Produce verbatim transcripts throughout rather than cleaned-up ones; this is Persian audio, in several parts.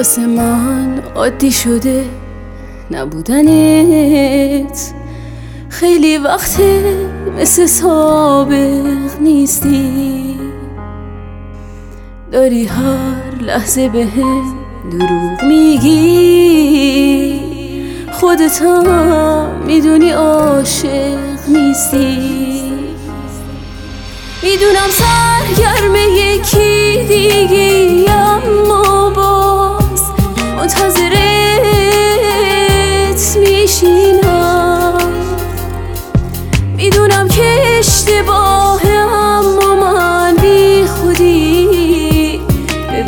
واسه من عادی شده نبودنت. خیلی وقته مثل سابق نیستی، داری هر لحظه بهم دروغ میگی. خودت هم میدونی عاشق نیستی. میدونم سرگرم یکی دیگی، اما باز منتظرت میشینم. میدونم که اشتباهه، اما من بی خودی به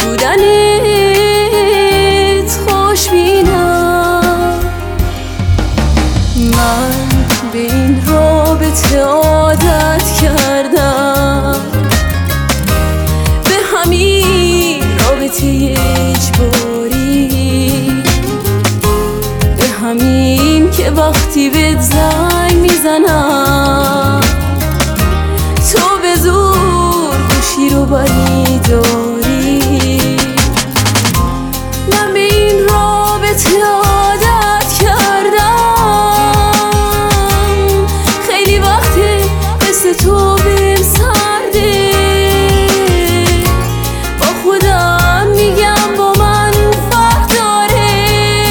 بودنت خوشبینم. من به این رابطه عادت کردم، به همین رابطه اجباری، به همین که وقتی بهت زنگ میزنم تو به زور گوشی رو برمی‌داری. من به این رابطه عادت کردم، خیلی وقته مثل تو بهم سرده. با خودم میگم با من فرق داره،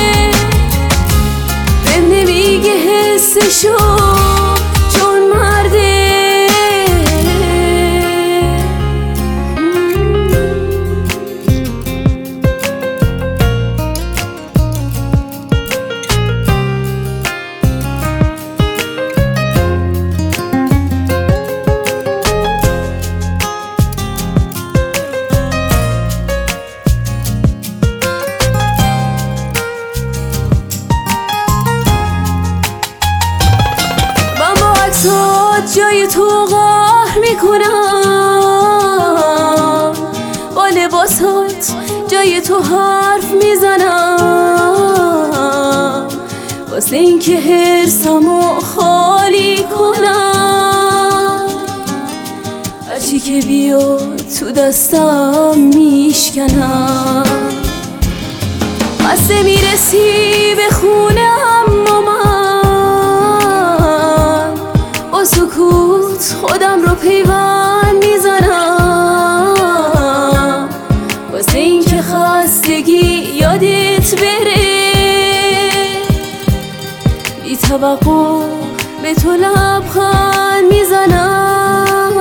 بهم نمیگه حسشو چون مرده. جای تو قهر میکنم، با لباسات جای تو حرف میزنم، واسه این که حرصمو خالی کنم. هرچی که بیاد تو دستم میشکنم. خسته میرسی به خونه، اما من سکوت خودم رو پیوند میزنم، واسه این که خستگی یادت بره. بی توقع به تو لبخند میزنم.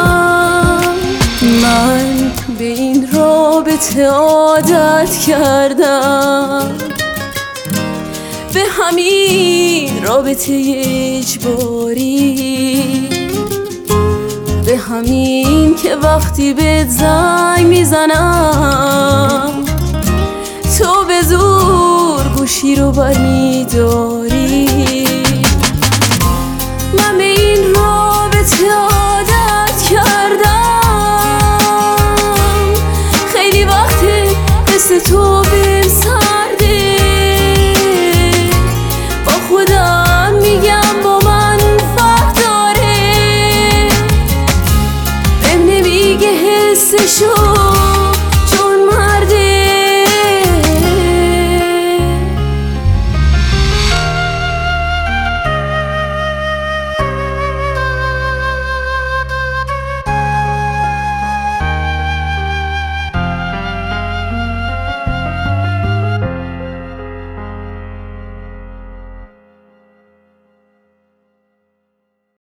من به این رابطه عادت کردم، به همین رابطه اجباری، به همین که وقتی بهت زنگ میزنم تو به زور گوشی رو برمی‌داری. من به این رابطه عادت کردم، خیلی وقته مثل تو بهم سرده. با خودم میگم با من فرق داره، بهم نمیگه حسشو